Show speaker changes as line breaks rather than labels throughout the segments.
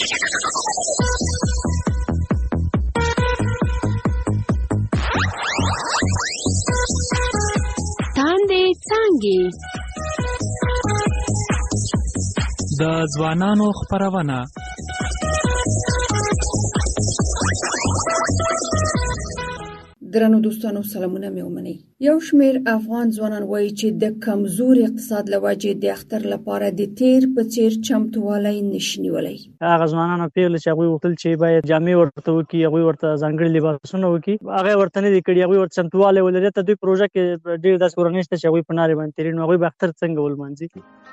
تاندې څانګې
د ځوانانو خپرونه.
درنو دوستانو سلامونه مې ومنئ. یو شمېر افغان ځوانان وایي چې د کمزوري اقتصاد له وجې د اختر لپاره د تیر په څیر چمتووالی نشي نیولی.
هغه ځوانانو پیغله چې هغوی غوښتل چې باید جامې ورته وکړي، هغوی ورته ځانګړي لباسونه وکړي، هغه ورته نه دي کړي، هغوی ورته چمتووالی ولري. ته دوی پروژه کې ډېر داسې کورنۍ شته چې هغوی په نارې باندې تېري، نو هغوی به اختر څنګه ولمانځي؟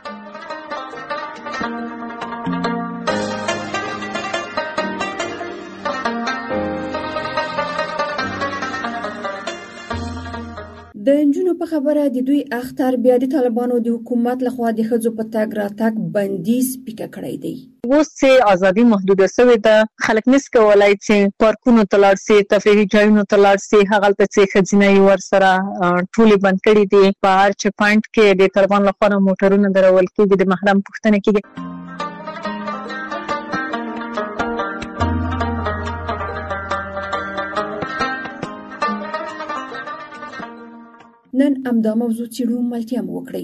د نجونو په خبره د دوی اختر بیا د طالبانو د حکومت لخوا د ښځو په تګ راتګ بندیز پیکه کړی دی.
اوس چې ازادي محدوده شوې ده، خلک نشي کولای چې پارکونو ته لاړ شي، تفریحي ځایونو ته لاړ شي. هغلته چې ښځینه یې ورسره ټولې بند کړي دي. په هر چک پاینټ کې د طالبانو لخوا موټرونه درول کېږي، د محرم پوښتنه کېږي.
نن همدا موضوع څېړو، ملتیا مو وکړئ.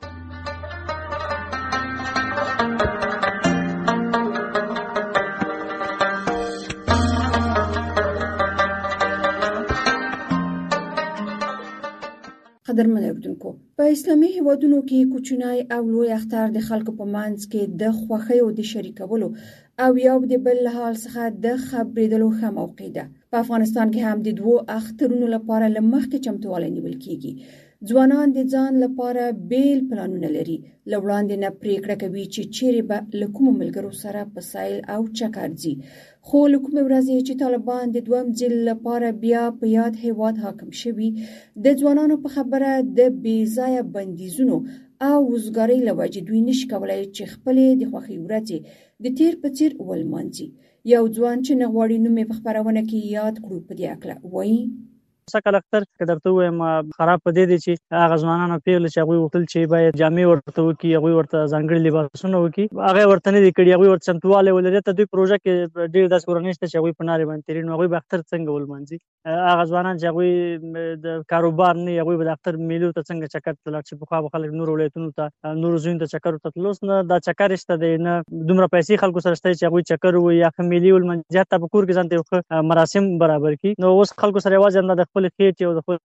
قدرمن اوریدونکو، په اسلامي هیوادونو کې کوچنی او لوی اختر د خلکو په منځ کې د خوښۍ او د شریکولو او یو د بل له حال څخه د خبرېدلو ښه موقع ده. په افغانستان کې هم د دوو اخترونو لپاره له مخکې چمتووالی نیول کېږي. ځوانان د ځان لپاره بیل پلانونه لري. له وړاندې نه پریکړه کوي چې چیرې به له کومو ملګرو سره په سیل او چکر ځي. خو له کومې ورځې چې طالبان د دویم ځل لپاره بیا په یاد هیواد حاکم شوي، د ځوانانو په خبره د بې ځایه بندیزونو او وزګارۍ له وجې دوی نشي کولای چې خپلې د خوښۍ ورځې د تیر په څیر ولمانځي. یو ځوان چې نه غواړي نوم یې په خپرونه کې یاد کړو په دې هکله وایي:
سکل اختر که درته ووایم خراب په دې دی چې هغه ځوانانو پیغله چې هغوی غوښتل چې باید جامې ورته وکړي، هغوی ورته ځانګړي لباسونه وکړي، هغه ورته نه دي کړي، هغوی ورته چمتووالی ولري. ته دوی پروژه کې ډېر داسې کورنۍ شته چې هغوی په نارې باندې تېري، نو هغوی به اختر څنګه ولمانځي؟ هغه ځوانان چې هغوی د کاروبار نه وي، هغوی به د اختر میلو ته څنګه چکر ته لاړ شي؟ پخوا به خلک نورو ولایتونو ته نورو ځایونو ته چکر ورته تلل، اوس نه دا چکر شته دی، نه دومره پیسې خلکو سره شته چې هغوی چکر ووایي یا ښه میلې ولمانځي، حتی په کور کې ځان ته یو ښه مراسم برابر کړي. نو اوس خلکو سره یوازې همدا د خپلې خېټې او د خپل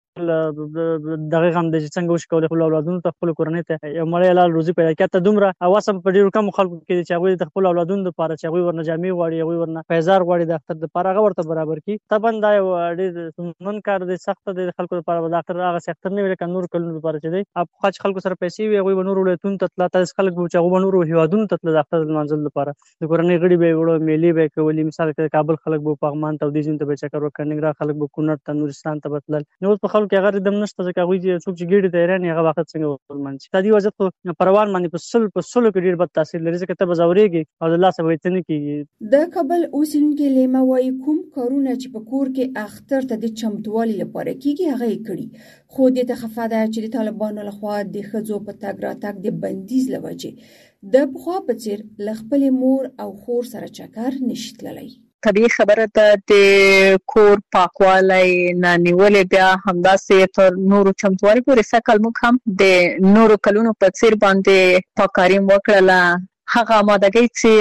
دغه غم دی چې څنګه وشي کولی خپلو اولادونو ته، خپلو کورنۍ ته یو مړی حلال روزي پیدا کړي. حتی دومره وسم په ډېرو کمو خلکو کې دی چې هغوی د خپلو اولادونو دپاره چې هغوی ورنه جامې غواړي، هغوی ورنه پیزار غواړي د اختر دپاره، هغه ورته برابر کړي. طبعا دا یو ډېر ستونزمن کار دی، سخته دی د خلکو دپاره. به د اختر هغسې اختر نه وي لکه نورو کلونو دپاره چې دی. پخوا چې خلکو سره پیسې وي، هغوی به نورو ولایتونو ته تله. داسې خلک به چې هغوی به نورو هېوادونو ته تله د اختر لمانځلو لپاره. د کورنۍ غړي به یې وړه، میلې به یې کولې. مثال کې د کابل خلک به پغمان ته او دې ځایونو ته به یې چکر وکړ، ننګرهار خلک به کونړ ته، نورستان ته به تلل. نو اوس په خلکو کې هغه ردم نشته، ځکه هغوی څوک چې ګېډې ته حیران وي هغه به اختر څنګه ولمانځي. دا دې وضعیت خو په روان باندې په سلو کې ډېر بد تاثیر لري، ځکه ته به ځورېږې او د لاسه به یې څه نه کېږي.
د کابل اوسېدونکې لیمه وایي کوم کارونه چې په کور کې اختر ته د چمتووالي لپاره کېږي هغه یې کړي، خو دې ته خفه ده چې د طالبانو لخوا د ښځو په تګ راتګ د بندیز له وجې د پخوا په څېر له خپلې مور او خور سره چکر نشي تللی.
طبیعي خبره ده د کور پاکوالی نه نیولې بیا همداسې تر نورو چمتووالي پورې سږ کال موږ هم د نورو کلونو په څېر باندې پاککاري وکړله. هغه آمادګۍ چې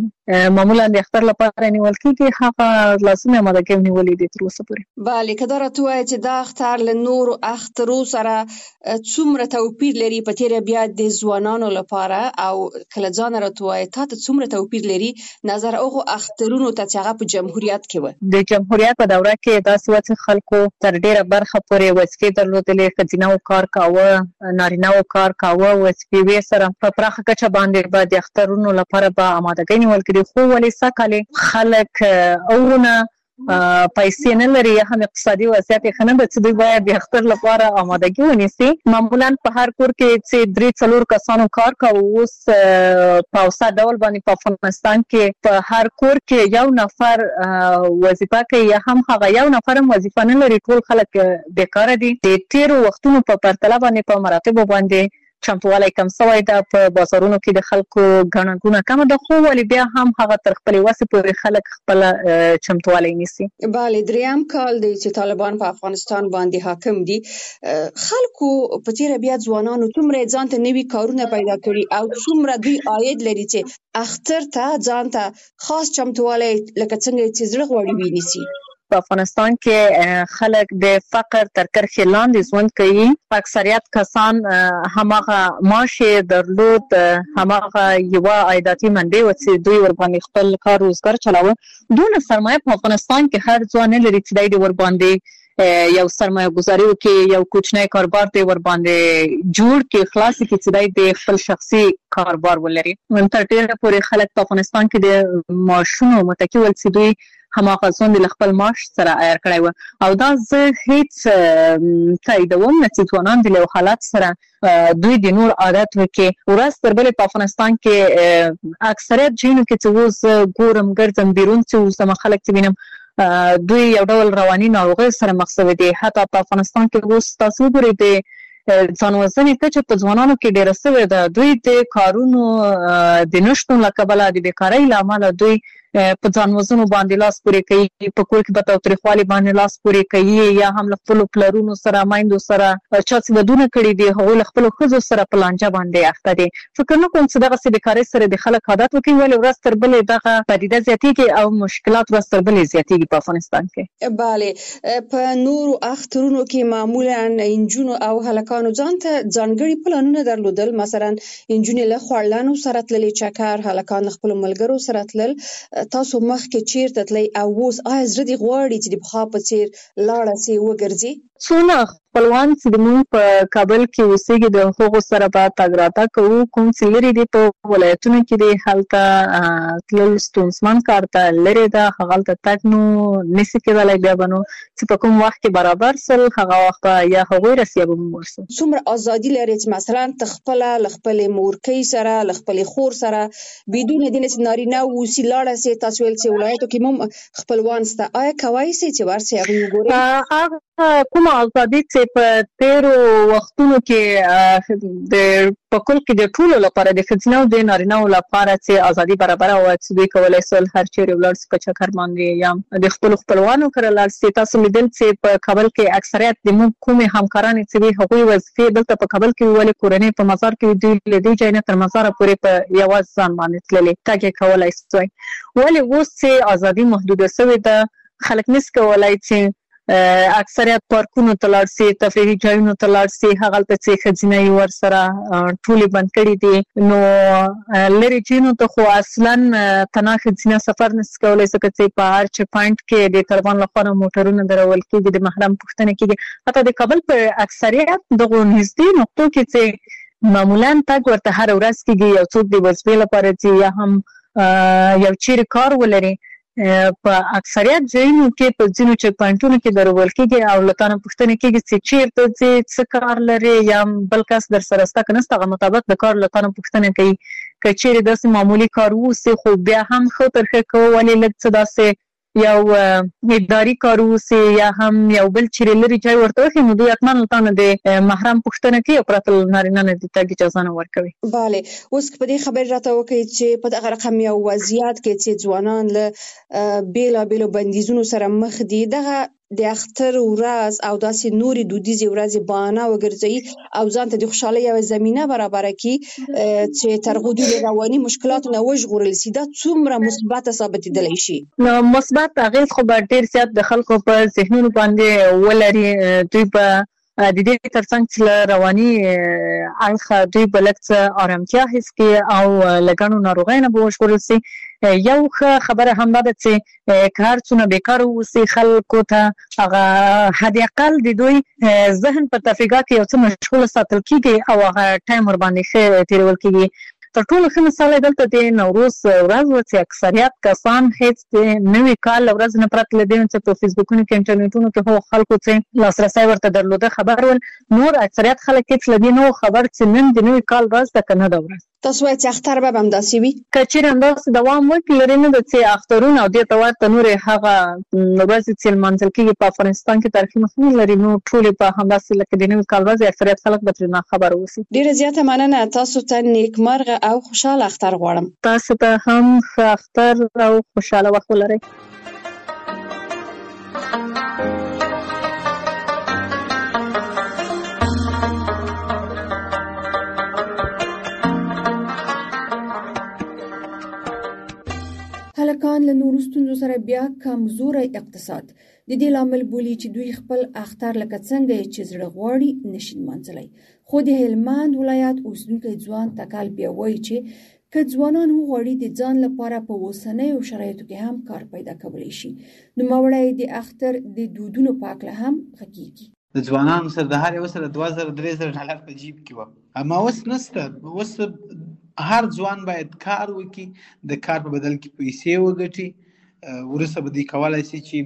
معمولا د اختر لپاره نیول کېږي هغه لازمي آمادګۍ نیولې دي تر اوسه پورې.
بله، که دا راته ووایې چې دا اختر له نورو اخترو سره څومره توپیر لري په تېره بیا د ځوانانو لپاره، او کله ځانه راته ووایې تا ته څومره توپیر لري نظر هغو اخترونو ته چې هغه په جمهوریت کې وه؟
د جمهوریت په دوره کې داسې وه چې خلکو تر ډېره برخه پورې وظیفې درلودلې، ښځینه‌و کار کاوه، نارینه‌و کار کاوه، وظیفې وې سره په پراخه کچه باندې به د اخترونو لپاره به آمادګۍ نیول کېدې. خو ولې سږ کال خلک اورونه پیسې نه لري یا هم اقتصادي وضعیت یې ښه نه ده چې دوی باید د اختر لپاره آمادګي ونیسي. معمولا په هر کور کې چې 3-4 کسانو کار کوي. اوس په اوسط ډول باندې په افغانستان کې په هر کور کې یو نفر وظیفه کوي یا هم هغه یو نفر هم وظیفه نه لري. ټول خلک بیکاره دي. د تیرو وختونو په پرتله باندې په مراتبو باندې چمتووالی کم شوی ده په بازارونو کې د خلکو ګڼه ګوڼه کمه ده، خو ولې بیا هم هغه تر خپلې وسې پورې خلک خپله چمتووالی نیسي.
بله، دریم کال دی چې طالبان په افغانستان باندې حاکم دي. خلکو په تیره بیا ځوانانو څومره ځان ته نوي کارونه پیدا کړي او څومره دوی عاید لري چې اختر ته ځان ته خاص چمتووالی لکه څنګه چې زړه غواړي ونیسي.
په افغانستان کې خلک د فقر تر کرښې لاندې ژوند کوي. اکثریت کسان هماغه معاش درلود، هماغه یوه عایداتي منبع و چې دوی ورباندې خپل کار روزګار چلاوه. دونه سرمایه په افغانستان کې هر ځوان نه لري چې دی د ورباندې یو سرمایه گذاري وکړي، یو کوچنی کاروبار دی ورباندې جوړ کړي، خلاص کړي چې دی د خپل شخصي کاروبار ولري. تر ډېره پورې خلک په افغانستان کې د معاشونو متکي ول چې دوی هماغه ژوند له خپل معاش سره عیار کړی و، او دا زه هیڅ تاییدوم نه چې ځوانان د یو حالت سره دوی د نور عادت وکړي. ورځ تر بلې په افغانستان کې اکثریت ځایونو کې چې اوس ګورم ګرځم بیرون چې اوس زما خلک چې وینم دوی یو ډول رواني ناروغیو سره مخ شوي دي. حتی په افغانستان کې اوس تاسو وګورئ د ځان وژنې کچه په ځوانانو کې ډېره شوې ده. دوی د کارونو د نشتون له کبله د بیکارۍ له امله دوی په ځان وژنو باندې لاس پورې کوي، په کور کې به تاوتریخوالي باندې لاس پورې کوي، یا هم له خپلو پلرونو سره میندو سره چا چې ودونه کړي دي هغوی له خپلو ښځو سره په لانجه باندې اخته دي. فکر نه کوم چې دغسې بیکارۍ سره د خلک عادت وکړي، ولې ورځ تر بلې دغه پدیده زیاتېږي او مشکلات ورځ تر بلې زیاتېږي په افغانستان کې.
بله، په نورو اخترونو کې معمولا نجونو او هلکانو ځان ته ځانګړي پلانونه درلودل. مثلا نجونې له خواړلانو سره تللې چکر، هلکان له خپلو ملګرو سره تلل. تاسو مخکې چیرته تلئ او اوس آیا زړه دې غواړي چې د پخوا په څېر لاړه سي وګرځي؟
څونه خپلوان چې زموږ په کابل کې اوسېږي د هغو سره به تګ راتګ کوو، کوم چې لرې دي په ولایتونو کې دي هلته تلل ستونزمن کار ته لرې ده، هغلته تګ نو نسي کېدلی. بیا به نو چې په کوم وخت کې برابر سل هغه وخت به یا هغوی رسي یا به موږ ورسو.
څومره ازادي لري چې مثلا ته خپله له خپلې مورکۍ سره له خپلې خور سره بدون دې نه چې نارینه اوسي لاړه سي؟ تاسو ویل چې ولایتو کې هم خپلوان شته، آیا کولی سئ چې ورسئ هغوی وګورئ؟
کومه ازادي چې په تیرو وختونو کې د په کل کې د ټولو لپاره د ښځینه او د نارینه‌و لپاره چې ازادي برابره وه چې دوی کولی شول هر چیرې ولاړ شي په چکر باندې یا د خپلو خپلوانو کره لاړ شي. تاسو لیدل چې په کابل کې اکثریت د موږ کومې همکارانې چې دي هغوی وظیفې دلته په کابل کې ولې کورنۍ په مزار کې دوی له دې ځای نه تر مزاره پورې په یوازې ځان باندې تللې تګ یې کولی شوی. ولې اوس چې ازادي محدوده شوې ده خلک نشي کولی چې اکثریت پارکونو ته لاړ شي، تفریحي ځایونو ته لاړ شي، هغلته چې ښځینه یې ورسره ټولې بند کړي دي. نو لرې ځایونو ته خو اصلا تنها ښځینه سفر نشي کولی، ځکه چې په هر چیک پاینټ کې د طالبان لخوا نه موټرونه درول کېږي، د محرم پوښتنه کېږي. حتی د کابل په اکثریت دغو نږدې نقطو کې چې معمولا تګ ورته هره ورځ کېږي، یو څوک د وظیفې لپاره ځي یا هم یو چیرې کار ولري، په اکثریت ځایونو کې په ځینو چیک پاینټونو کې درول کېږي او له تا نه پوښتنه کېږي چې چیرته ځې، څه کار لرې، یا بل کس در سره شته که نشته، هغه مطابق د کار له تا نه پوښتنه کوي. که چیرې داسې معمولي کار واوسي خو بیا هم ښه تر ښه کوو، ولې لږ څه داسې یو اداري کار واوسي یا هم یو بل چیرې لرې ځای ورته وښي، نو دوی حتما له تا نه د محرم پوښتنه کوي او پرته له نارینه نه د تګ اجازه نه ورکوي.
بله، اوس که په دې خبرې راته وکړئ چې په دغه رقم یو وضعیت کې چې ځوانان له بېلابېلو بندیزونو سره مخ دي، دغه د اختر ورځ او داسې نورې دودیزې ورځې بهانه وګرځوي او ځان ته د خوشحالۍ یوه زمینه برابره کړي چې تر هغو دوی له رواني مشکلاتو نه وژغورل شي، دا څومره مثبته ثابتېدلی شي؟
نو مثبت اغېز خو به ډېر زیات د خلکو په ذهنونو باندې ولري. دوی به د دې ترڅنګ چې له رواني اړخه دوی به لږ څه ارامتیا حس کړي او له ګڼو ناروغیو نه به وژغورل شي. یو ښه خبره همدا ده چې که هر څونه بیکاره واوسي خلکو ته هغه حد اقل د دوی ذهن په تفریحات کې یو څه مشغوله ساتل کېږي او هغه ټایم ورباندې ښه تېرول کېږي. تر ټولو ښه مثال یې دلته د نوروز ورځ وه چې اکثریت کسان هېڅ د نوي کال له ورځې نه پرته له دې نه چې په فیسبوکونو کې انټرنیټونو کې هغو خلکو چې لاسرسی ورته درلوده خبر ول، نور اکثریت خلک هېڅ له دې نه و خبر چې نن د نوي کال ورځ ده که نه ده ورځ.
تاسو وایئ چې اختر به همداسې وي؟
که چېرې همداسې دوام وکړي لرې نه ده چې اخترونه او دې ته ورته نورې هغه ورځې چې لمانځل کېږي په افغانستان کې تاریخي مخینه لري، نو ټولې په همداسې لکه د نوي کال ورځې اکثریت خلک به ترې ناخبره اوسي.
ډېره زیاته مننه. تاسو ته نیکمرغه او خوشحاله اختر غواړم.
تاسو ته هم ښه اختر او خوشحاله وخت ولرئ.
هلکان له نورو ستونزو سره بیا کمزوری اقتصاد د دې لامل بولي چې دوی خپل اختر لکه څنګه چې زړه غواړي نشي لمانځلی. خو د هلمند ولایت اوسیدونکی ځوان تکل بیا وایي چې که ځوانان وغواړي د ځان لپاره په اوسنیو شرایطو کې هم کار پیدا کولی شي. نوموړی د اختر د دودونو په هکله هم غږیږي.
د ځوانانو سره د هر یو سره 2000-3000 ډالر په جیب کې وه، اما اوس نشته. اوس هر ځوان باید کار وکړي، د کار په بدل کې پیسې وګټي، وروسته به دوی کولی شي چې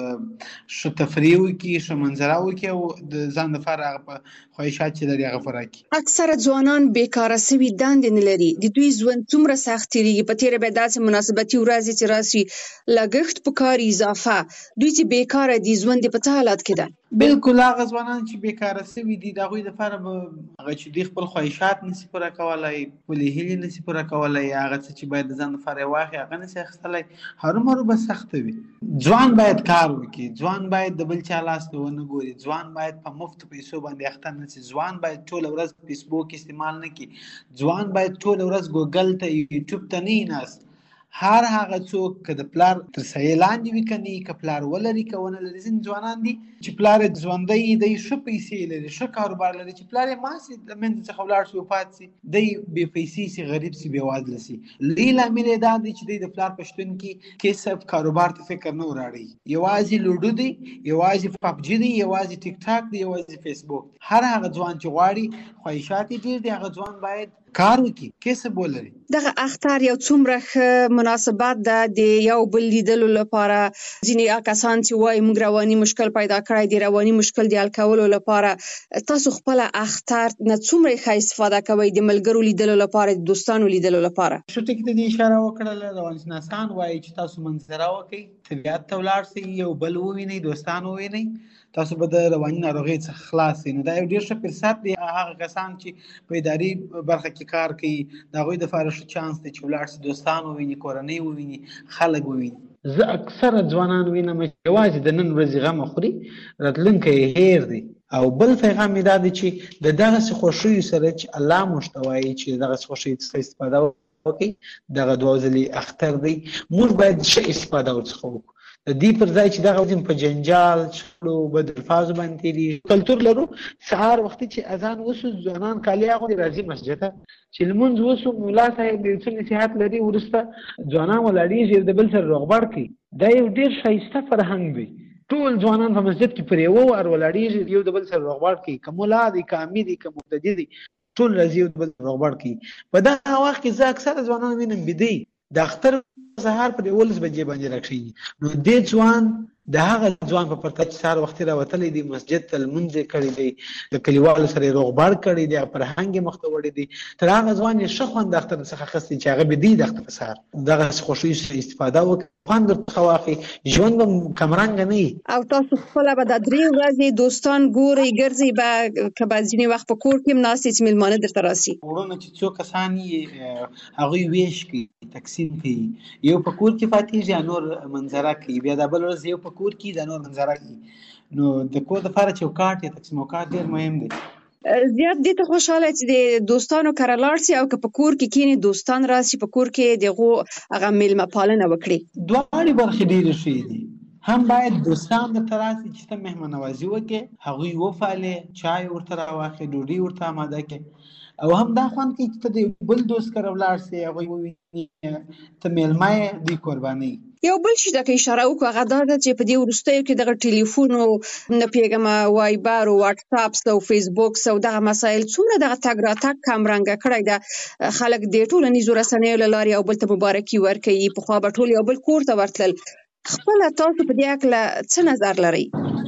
ښه تفریح وکړي، ښه منظره وکړي او د ځان لپاره هغه په خواهشات چې لري هغه پوره کړي.
اکثره ځوانان بیکاره سوي دندې نه لري. د دوی ژوند څومره سخت تېرېږي. په تېره بیا داسې مناسبتي ورځې چې راشي لګښت په کار اضافه، دوی چې بیکاره دي ژوند یې په څه حالت کې ده؟
بالکل هغه ځوانان چې بیکاره سوي دي د هغوی دپاره به هغه چې دوی خپل خواهشات نشي پوره کولی، خپلې هیلې نشي پوره کولی، هغه څه چې باید د ځان لپاره یې واخلي هغه نشي اخیستلی، هرومرو به سخته وي. ځوان باید کار وکړي، ځوان باید د بل چا لاس ته ونه ګوري، ځوان باید په مفتو پیسو باندې اخته نه شي، ځوان باید ټوله ورځ فیسبوک استعمال نه کړي، ځوان باید ټوله ورځ ګوګل ته یوټیوب ته نه ناست. هر هغه څوک که د پلار تر سایې لاندې وي که نه، که پلار ولري که ونه لري. ځینې ځوانان دي چې پلار یې ژوندی دی، ښه پیسې لري، ښه کاروبار لري، چې پلار یې مړ شي د مینځ څخه ولاړ شي وفات شي، دی بې پیسې شي، غریب شي، بېوزله شي. لوی لامل یې دا دی چې دی د پلار په شتون کې کسب کاروبار ته فکر نه وراړي. یوازې لوډو دی، یوازې پبجي دی، یوازې ټیک ټاک دی، یوازې فیسبوک. هر هغه ځوان چې غواړي خواهشات یې ډېر دي، هغه ځوان باید کار وکړي، کسب ولري.
دغه اختر یو څومره ښه مناسبت ده د یو بل لیدلو لپاره. ځینې کسان چې وایي موږ رواني مشکل پیدا کړی دی، رواني مشکل د حل کولو لپاره تاسو خپله اختر نه څومره ښه استفاده کوئ د ملګرو لیدلو لپاره، د دوستانو لیدلو لپاره؟
ښه ټکي ته دې اشاره وکړله. روانشناسان وایي چې تاسو منظره وکړئ، طبیعت ته ولاړ شئ، یو بل ووینئ، دوستان ووینئ، تاسو به د رواني ناروغۍ څخه خلاص شئ. نو دا یو ډېر ښه فرصت دی. هغه کسان چې په اداري برخه کې کار کوي د هغوی دپاره ښه چانس دی چې ولاړ شي، دوستان وویني، کورنۍ وویني، خلک وویني. زه اکثره ځوانان وینم چې یوازې د نن ورځې غم خوري، راتلونکی یې هیر دی. او بل پیغام یې دا دی چې د دغسې خوښیو سره چې الله موږ ته وایي چې دغسې خوښیو څخه استفاده وکړئ، دغه 2 ځلې اختر دی، موږ باید ښه استفاده ورڅخه وکړو. د دې پر ځای چې دغه وزن په جنجال، شخړو، بد الفاظو باندې تېرېږي. کلتور لرو، سهار وختي چې اذان وسو ځوانان کالي اغوندي راځي مسجد ته، چې لمونځ وسو ملا صاحب یو څه نصیحت لري، وروسته ځوانان ولاړېږي د بل سره روغبړ کوي. دا یو ډېر ښایسته فرهنګ دی. ټول ځوانان په مسجد کې پر یوه وار ولاړېږي، یو د بل سره روغبړ کوي، که ملا دی، که امیر دی، که مقتدي دی، ټول راځي یو د بل سره روغبړ کوي. په دغه وخت کې زه اکثره ځوانان وینم بیده د اختر سهار په 11 بجې باندې راکښېني. نو دې ځوان د هغه ځوان په پرتله چې سهار وختي راوتلی دی، مسجد ته لمونځ یې کړی دی، د کلیوالو سره یې روغبړ کړی دی، فرهنګ یې مخ ته وړی دی، تر هغه ځوان یې ښه خوند د اختر څخه اخیستی چې هغه بیده د اختر په سهار دغسې خوښیو څخه استفاده وکړي، خوند ورڅخه واخلي، ژوند به کمرنګه نه وي.
او تاسو خپله به دا 3 ورځې دوستان ګورئ، ګرځئ به، که به ځینې وخت په کور کې هم ناست یې چې مېلمانه درته راسي؟
وروڼه چې څو کسان یې هغوی ویش کوي، تقسیم کوي، یو په کور کې پاتېږي یا نور منظره کوي، بیا دا بل ورځ یو په کور کې دا نور منظره کوي. نو د کور دپاره چوکاټ یا تقسیم اوقات ډېر مهم دی.
زیات دې ته خوشحاله چې د دوستانو کره لاړ سي او که په کور کې کښېني دوستان راسي، په کور کې د هغو هغه مېلمه پالنه وکړي.
دواړې برخې ډېرې ښې دي. هم باید دوستان درته راسي چې ته مهمان نوازي وکړې، هغوی وپالې، چای ورته راواخلې، ډوډۍ ورته اماده کړې، او هم دا خوند کوي چې ته د بل دوست کره ولاړ سې، هغوی وویني ته مېلمه یې، دوی قربانۍ.
یو بل شي ته که اشاره وکړو هغه دا ده چې په دې وروستیو کې دغه ټلیفون او نه پوهېږمه وایبر او واټساپ او فیسبوک او دغه مسایل څومره دغه تګ راتګ کمرنګه کړی ده. خلک د ټولنیزو رسنیو له لارې یو بل ته مبارکي ورکوي. پخوا به ټول یو بل کور ته ورتلل. خپله تاسو په دې هکله څه نظر لرئ؟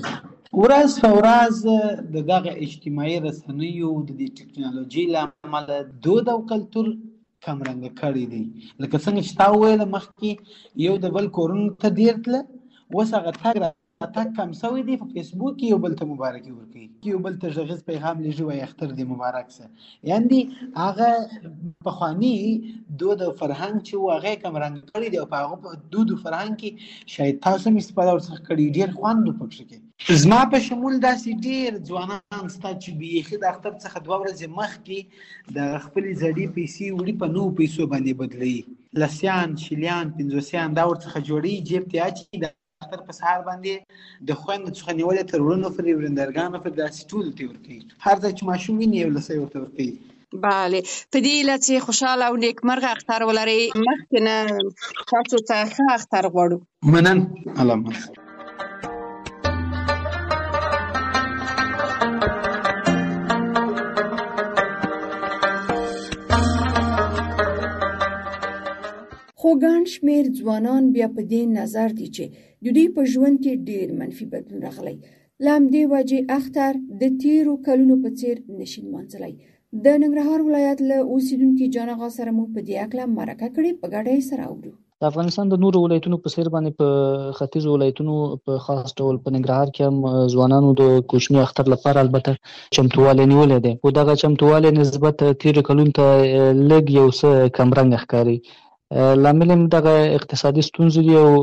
ورځ په ورځ د دغه اجتماعي رسنیو د دې ټکنالوژۍ له امله دود او کلتور کمرنګه کړي دي. لکه څنګه چې تا وویله مخکې یو د بل کورونو ته ډېر تله، اوس هغه تګ راتګ کم سوی دی. په فیسبوک کې یو بل ته مبارکي ورکوي، یو بل ته غږیز پیغام لیږي وایي اختر دې مبارک سه. یعنې هغه پخواني دود او فرهنګ چې و هغه یې کمرنګه کړي دي او په هغه په دود او فرهنګ کې شاید تاسو هم استفاده ورڅخه کړې، ډېر خوند و پکښې کې. زما په شمول داسې ډېر ځوانان سته چې بیخي د اختر څخه 2 ورځې مخکې د خپلې زړې پیسې وړي په نوو پیسو باندې بدلوي، لسیان، شلیان، 50 دا ورڅخه جوړوي، جیب ته اچوي، د اختر په سهار باندې د خویندو څخه نیولې تر وروڼو پورې، ورندرګانو پورې داسې ټولو ته ورکوي. هر ځای چې ماشوم ویني یو لسی ورته ورکوي.
بله، په دې هیله چې خوشحاله او نیکمرغه اختر ولرئ. مخکې نه تاسو ته ښه اختر غواړو.
منن. علامه
خو ګڼ شمېر ځوانان بیا په دې نظر دي چې د دوی په ژوند کې ډېر منفي بدلون راغلی. له همدې وجې اختر د تېرو کلونو په څېر نشي لمانځلی. د ننګرهار ولایت له اوسېدونکي جان آغا سره مو په دې هکله مرکه کړې، په ګډه یې سره اورو.
د افغانستان د نورو ولایتونو په څېر باندې په ختیځو ولایتونو په خاص ډول په ننګرهار کې هم ځوانانو د کوچني اختر لپاره البته چمتووالی نیولی دی، خو دغه چمتووالی نسبت تېرو کلونو ته لږ یو څه کمرنګه ښکاري. لامل هم دغه اقتصادي ستونزې دي او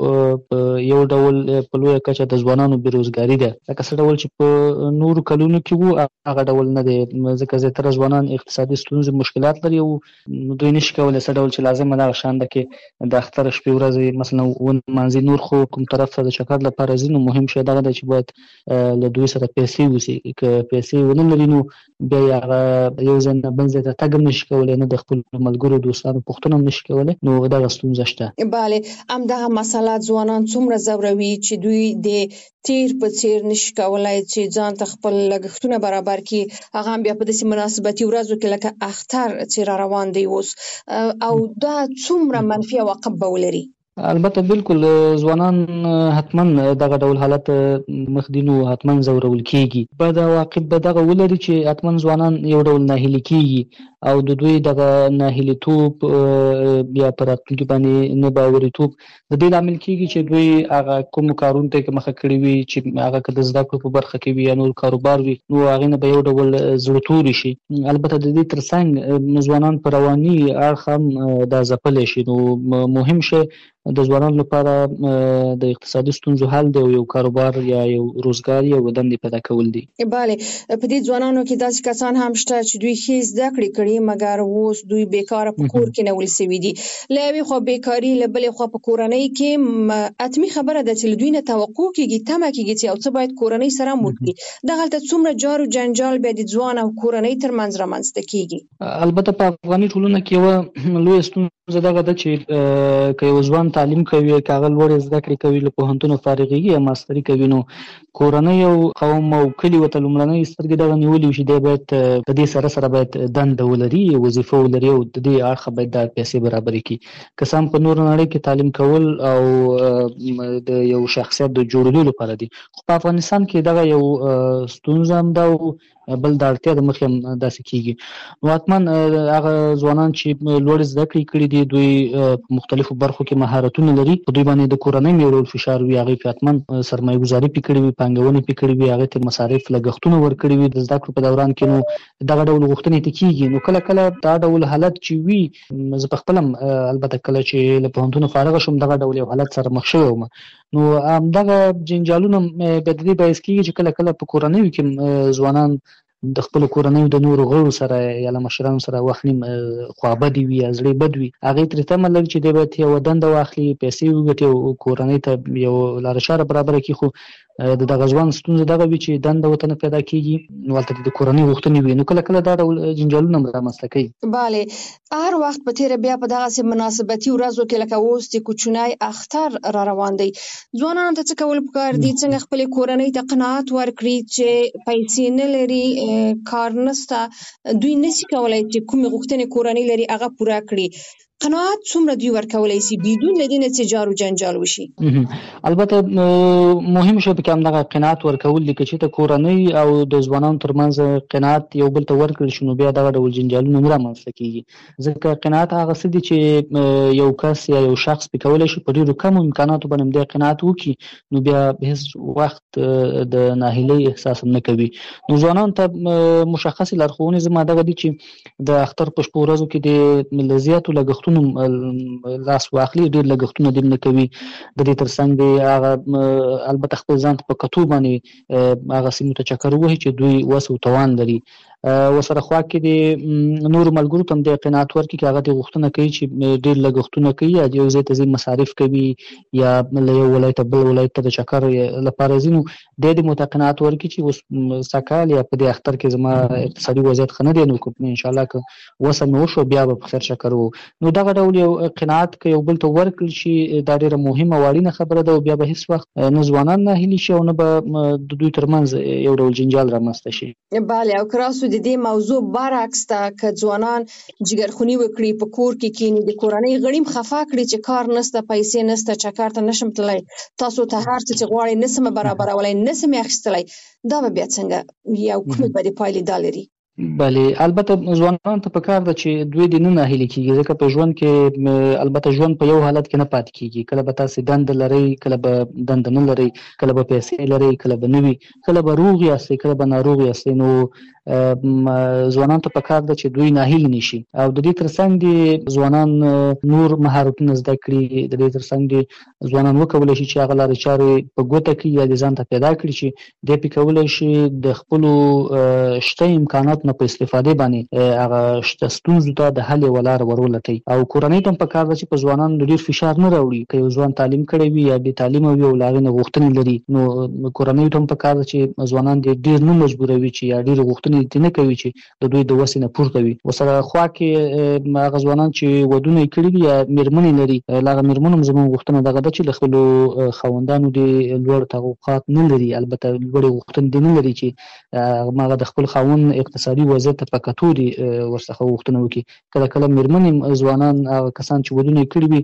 یو ډول په لویه کچه د ځوانانو بېروزګاري ده. لکه څه ډول چې په نورو کلونو کې وو هغه ډول نه دی، ځکه زیاتره ځوانان اقتصادي ستونزې مشکلات لري او دوی نشي کولی څه ډول چې لازمه دغه شان ده کې د اختر شپې ورځې مثلا ونمانځي. نور خو کوم طرف ته د چکر لپاره ځي، نو مهم شی دغه دی چې باید له دوی سره پیسې وسي. که پیسې ونه لري نو بیا یې هغه یو ځای نه بل ځای ته تګ هم نشي کولی، نه د خپلو ملګرو دوستانو پوښتنه هم نشي کولی، نو دغه ستونزه شته.
بله، همدغه مسله ځوانان څومره ځوروي چې دوی د تیر په څیر نشي کولای چې ځان ته خپل لګښتونه برابر کړي، هغه هم بیا په داسې مناسبتي ورځو کې لکه اختر چې را روان دی اوس، او دا څومره منفي عواقب به ولري.
البته بالکل ځوانان حتما دغه ډول حالت مخ دي، نو حتما ځورول کېږي. بد عواقب به دغه ولري چې حتما ځوانان یو ډول ناهیلي کېږي او د دوی دغه ناهیلیتوب بیا په راتلونکي باندې نه باورېتوب د دې لامل کېږي چې دوی هغه کومو کارونو ته یې مخه کړي وي چې هغه که د زده کړو په برخه کې وي یا نور کاروبار وي، نو هغې نه به یو ډول زړه توري شي. البته د دې تر څنګ ځوانان په رواني اړخ هم دا ځپلی شي. نو مهم شی د ځوانانو لپاره د اقتصادي ستونزو حل دی او یو کاروبار یا یو روزګار یا دندې پیدا کول دي.
بله، په دې ځوانانو کې داسې کسان هم شته چې دوی ښې زده کړې کړي مګر اوس دوی بیکاره په کور کې نیول سوي دي. له یوې خوا بیکاري، له بلې خوا په کورنۍ کې حتمي خبره ده چې له دوی نه توقع کېږي، تمه کېږي چې یو څه باید کورنۍ سره هم وکړي. دغلته څومره جار و جنجال بیا د ځوان او کورنۍ ترمنځ رامنځته کېږي.
البته په افغاني ټولنه کې یوه لویه ستونزه دغه ده چې که یو ځوان تعلیم کوي، که هغه لوړې زده کړې کوي، له پوهنتونه فارغېږي یا ماستري کوي، نو کورنۍ او قوم او کلي ورته لومړنۍ سترګې دغه نیولې وي چې دی باید په دې سره سره باید دنده ولري، وظیفه ولري او د دې اړخه باید دا پیسې برابرې کړي. که څه هم په نوره نړۍ کې تعلیم کول او د یو شخصیت د جوړېدو لپاره دي، خو په افغانستان کې دغه یو ستونزه هم ده او بل د اړتیا د مخې هم داسې کېږي. نو حتما هغه ځوانان چې لوړې زده کړې کړي دي، دوی په مختلفو برخو کې مهارتونه لري، په دوی باندې د کورنۍ یو ډول فشار وي، هغې پې حتما سرمایه ګزاري پې کړې وي، پانګونې پې کړې وي، هغې ته مصارف لګښتونه ورکړي وي د زده کړو په دوران کې، نو دغه ډول غوښتنې ته کېږي. نو کله کله دا ډول حالت چې وي، زه په خپله البته کله چې له پوهنتونه فارغه شوم دغه ډول یو حالت سره مخ شوی وم، نو همدغه جنجالونه بیا د دې باعث کېږي چې کله کله په کورنیو کې ځوانان د خپلو کورنیو د نورو غړو سره یا له مشرانو سره وخت نیم خوابدي وي یا زړه بد وي، هغې ترې تمه لري چې دی باید یوه دنده واخلي، پیسې وګټي او کورنۍ ته یو لاره چاره برابره کړي. خو د دغه ځوان ستونزه دغه وي چې دنده ورته نه پیدا کېږي، نو هلته د کورنۍ غوښتنې وي، نو کله کله دا ډول جنجالونه رامنځته کوي.
بله، هر وخت په تېره بیا په دغسې مناسبتي ورځو کې لکه اوس د کوچنی اختر را روان دی، ځوانانو ته څه کول پکار دي؟ څنګه خپلې کورنۍ ته قناعت ورکړي چې پیسې نه لري، کار نشته، دوی نشي کولی چې کومې غوښتنې کورنۍ لري هغه پوره کړي؟ قناعت څومره دوی ورکولای شي بدون لدینه چې جارو جنجال وشي؟
البته مهم شی په کوم دغه قناعت ورکول لیک چې د کورنۍ او د ځوانانو ترمنځ قناعت یو بل ته ورکړل شي نو بیا دغه ډول جنجالونه نه رامنځته کیږي ځکه قناعت هغه څه دي چې یو کس یا یو شخص په کولای شي په ډیرو کم امکاناتو باندې د قناعت وکړي نو بیا هیڅ وخت د ناهیلۍ احساس نه کوي نو ځوانانو ته مشخص لارښوونې زما دغه دي چې د اختر په شپو ورځو کې د لزیاتو لګښتونو لاس واخلي ډېر لګښتونه دې نه کوي د دې ترڅنګ دی هغه البته خپل ځان په کتو باندې هغه سیمو ته چکر ووهي چې دوی وس او توان لري وسره خوا کې د نورو ملګرو ته هم د قناعت ورکړي چې هغه دې غوښتنه کوي چې ډېر لګښتونه کوي یا یو ځای ته ځي مصارف کوي یا له یو ولایته بل ولایت ته د چکر لپاره ځي نو دی دې ورته قناعت ورکړي چې اوس سږکال یا په دې اختر کې زما اقتصادي وضعیت ښه نه دی نو انشاءالله که وسه مې وشو بیا به په خیر چکر ووهو نو دغه ډول یو قناعت که یو بل ته ورکړل شي دا ډېره مهمه او اړینه خبره ده او بیا به هیڅ وخت نه ځوانان ناهیلي شي او نه به د دوی ترمنځ یو ډول جنجال رامنځته شي.
بله او که راسو د دې موضوع برعکس ته که ځوانان جګرخوني وکړي په کور کې کیني د کورنۍ غړي خفه کړي چې کار نشته پیسې نشته چکر ته نشم تللی تاسو ته هر څه چې غواړئ نسم برابرولای نسم اخیستلی دا به بیا څنګه یو کومې بدې پایلې دا لري؟
بله البته ځوانانو ته پکار ده چې دوی دې نه ناهیلي کیږي ځکه په ژوند کې البته ژوند په یو حالت کې نه پاتې کیږي کله به تاسو دنده لرئ کله به دنده نه لرئ کله به پیسې لرئ کله به نه وي کله به روغ یاستئ کله به ناروغ یاستئ نو ځوانانو ته پکار ده چې دوی ناهیلي نشي او د دې ترڅنګ دي ځوانان نور مهارتونه زده کړي د دې ترڅنګ دي ځوانان وکولی شي چې هغه لارې چارې په ګوته کړي یا د ځان ته پیدا کړي چې دی پې کولی شي د خپلو شته امکاناتو نه په استفادې باندې هغه شته ستونزو ته د حل یوه لاره ور ولټوي او کورنۍ ته هم پکار ده چې په ځوانانو ډېر فشار نه راوړي که یو ځوان تعلیم کړی وي یا بې تعلیمه وي او له هغې نه غوښتنې لري نو کورنیو ته هم پکار ده چې ځوانان دې ډېر نه مجبوروي چې یا ډېرې غوښتنې دې نه کوي چې د دوی د وسې نه پورته وي ورسره خوا کې هغه ځوانان چې ودونه یې کړي وي یا مېرمنې لري له هغه مېرمنو هم زموږ غوښتنه دغه ده چې له خپلو خاوندانو دې لوړ توقعات نه لري البته لوړې غوښتنې دې نه لري چې هغه د خپل خاوند اقتصادي وضعیت ته په کتو دې ورڅخه غوښتنه وکړي کله کله مېرمنې ځوانان هغه کسان چې ودونه یې کړي وي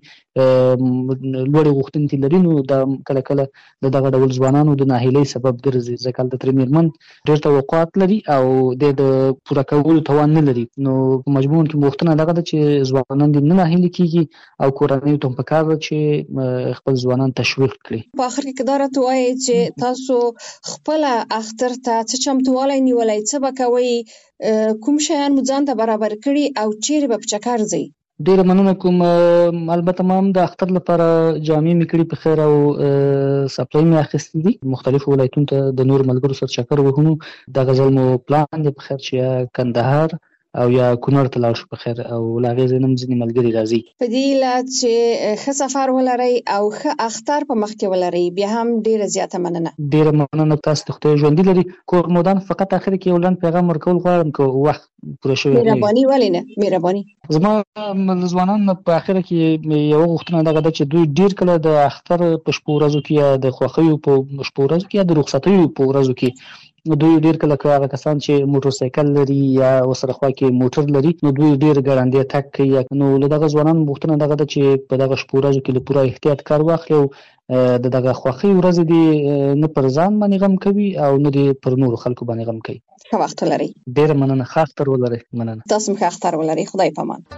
لوړې غوښتنې ترې لري نو دا کله کله د دغه ډول ځوانانو د ناهیلۍ سبب ګرځي ځکه هلته ترې مېرمن ډېر توقعات لري او د پوره کولو توان نه لري نو په مجموع کې غوښتنه دغه ده چې ځوانان دې نه ناهیلي کیږي او کورنیو ته هم پکار ده چې خپل ځوانان تشویق کړي.
په آخر کې دا راته وایي چې تاسو خپله اختر ته څه چمتووالی نیولی څه به کوئ کوم شیان مو ځان ته برابر کړي او چیرې به په چکر ځئ؟
ډیره مننه کوم البته ما هم د اختر لپاره جامې مې کړي په خیر او سپلۍ مې اخیستي دي مختلفو ولایتونو ته د نورو ملګرو سره چکر وهو دغه ځل مو پلان دی په خیر چې یا کندهار او یا کونړ ته لاړ شو په خیر او له هغې ځای نه هم ځینې ملګري راځي
په دې علت چې ښه سفر ولرئ او ښه اختر په مخ کې ولرئ بیا هم ډیره زیاته مننه.
ډیره مننه تاسو ته خدای ژوندي لري کور مودان فقط اخر کې یو لنډ پیغام ورکول غواړم که وخت پوره شوی
مهرباني ولې نه مهرباني
زما ځوانان په اخر کې یو غوښتنه دغه ده چې دوی ډیر کله د اختر په شپو ورځو کې یا د خوښیو په شپو ورځو کې یا د رخصتیو په ورځو کې دوی ډیر کله هغه کسان چې موټر سایکل لري یا ورسره خوا کې موټر لري نو دوی ډیر ګړندی تګ کوي نو له دغه ځوانانو غوښتنه دغه ده چې په دغه شپو ورځو کې له پوره احتیاط کار واخلي او د دغه خوښۍ ورځې دې نه پر ځان باندې غم کوي او نه دې پر نورو خلکو باندې غم کوي.
ښه وخت ولرئ.
ډیره مننه ښه اختر ولرئ. مننه
تاسو هم ښه اختر ولرئ. خدای په امان.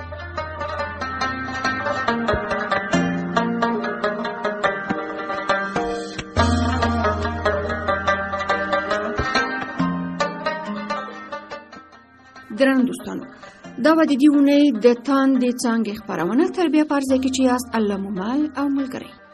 درنو دوستانو دا به د دې اونۍ د تاندې څانګې خپرونه تر بیا په عرضه کې چې یاست الله مو مل او ملګری.